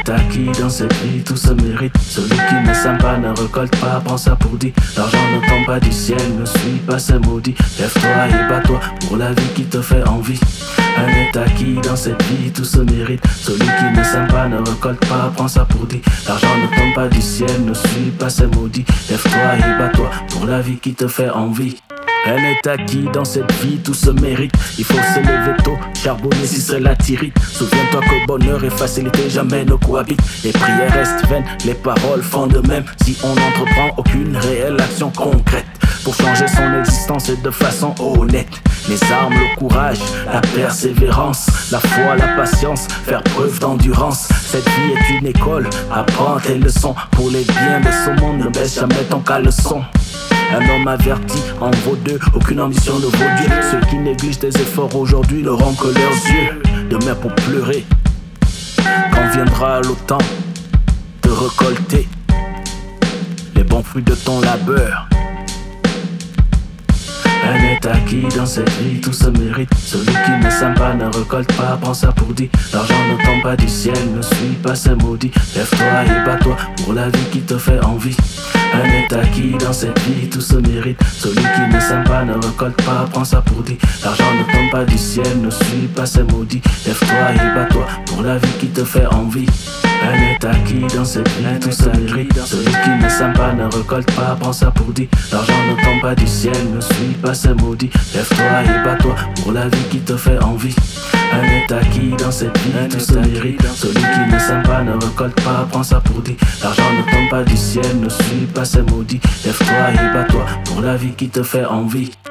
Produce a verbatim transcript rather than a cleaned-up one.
est acquis dans cette vie, tout se mérite. Celui qui ne sème pas ne récolte pas, prends ça pour dit. L'argent ne tombe pas du ciel, ne suis pas ces maudits. Lève-toi et bats-toi pour la vie qui te fait envie. Un est acquis dans cette vie, tout se mérite. Celui qui ne sème pas ne récolte pas, prends ça pour dit. L'argent ne tombe pas du ciel, ne suis pas ces maudits. Lève-toi et bats-toi pour la vie qui te fait envie. Rien n'est acquis dans cette vie, tout se mérite. Il faut se lever tôt, charbonner si cela t'irrite. Souviens-toi que bonheur et facilité jamais ne cohabitent. Les prières restent vaines, les paroles font de même. Si on n'entreprend aucune réelle action concrète pour changer son existence et de façon honnête. Les armes, le courage, la persévérance, la foi, la patience, faire preuve d'endurance. Cette vie est une école, apprends tes leçons. Pour les biens de ce monde, ne baisse jamais ton caleçon. Un homme averti en vaut deux, aucune ambition ne vaut Dieu. Ceux qui négligent tes efforts aujourd'hui n'auront que leurs yeux. Demain pour pleurer, quand viendra le temps de récolter les bons fruits de ton labeur. Rien n'est acquis dans cette vie, tout se mérite. Celui qui ne sème pas ne récolte pas, prends ça pour dit. L'argent ne tombe pas du ciel, ne suis pas ces maudits. Lève-toi et bats-toi pour la vie qui te fait envie. Rien n'est acquis dans cette vie, tout se mérite. Celui qui ne sème pas ne récolte pas, prends ça pour dit. L'argent ne tombe pas du ciel, ne suis pas ces maudits. Lève-toi et bats-toi pour la vie qui te fait envie. Rien n'est acquis dans cette vie, tout se mérite. Celui qui ne sème pas ne récolte pas, prends ça pour dit. L'argent ne tombe pas du ciel, ne suis pas ces maudits. Lève-toi et bats-toi pour la vie qui te fait envie. Rien n'est acquis dans cette vie, tout se mérite. Celui qui ne sème pas ne récolte pas, prends ça pour dit. L'argent ne tombe pas du ciel, ne suis pas ces maudits. Lève-toi et bats-toi pour la vie qui te fait envie.